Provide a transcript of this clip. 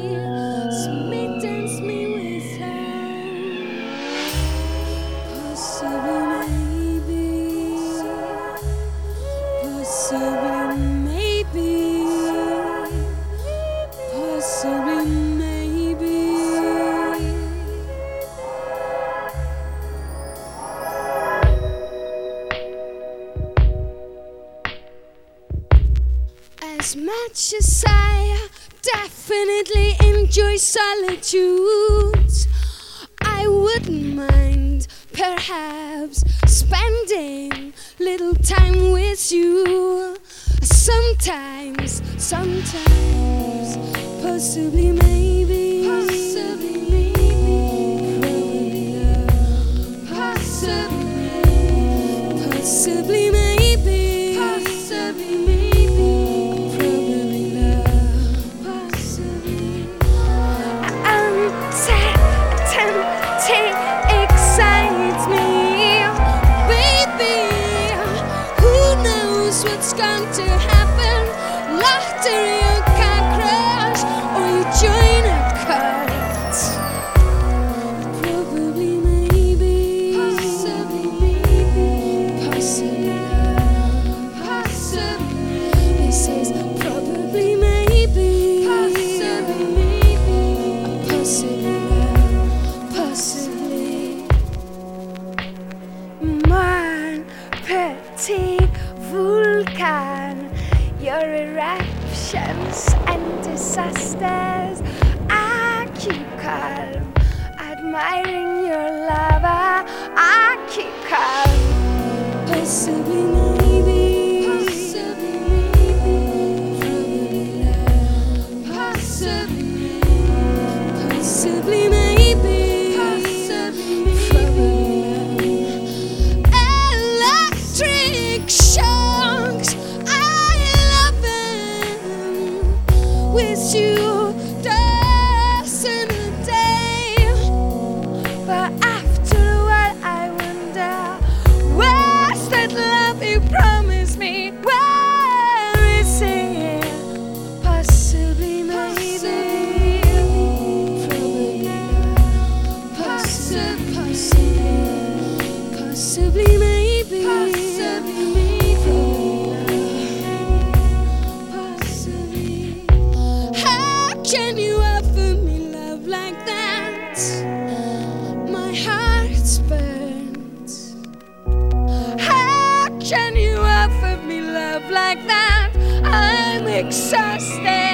smittens me with love. Possibly, maybe, possibly, maybe, possibly, maybe. As much as I definitely enjoy solitude, I wouldn't mind perhaps spending little time with you. Sometimes, possibly, maybe, possibly, maybe, possibly, possibly, maybe, possibly, maybe, probably love, possibly. Tempting excites me, baby. Who knows what's going to happen? Lottery or car crash, or you join a cult. Probably, maybe, possibly, maybe, possibly love, possibly. This is probably, maybe, possibly, maybe, possibly love, possibly. Mon petit vulcan, your eruptions and disasters, I keep calm, admiring your lava, I keep calm. Possibly, maybe, possibly, maybe, probably love, possibly, possibly, maybe, possibly, probably love. Electric shocks, I love them. With you, dancing a day. But after a while, I wonder, where's that love you promised me? Where is it? Possibly, maybe, probably love, possibly, possibly, maybe, possibly, maybe, possibly. How can you offer me love like that? My heart's burnt. How can you offer me love like that? I'm exhausted.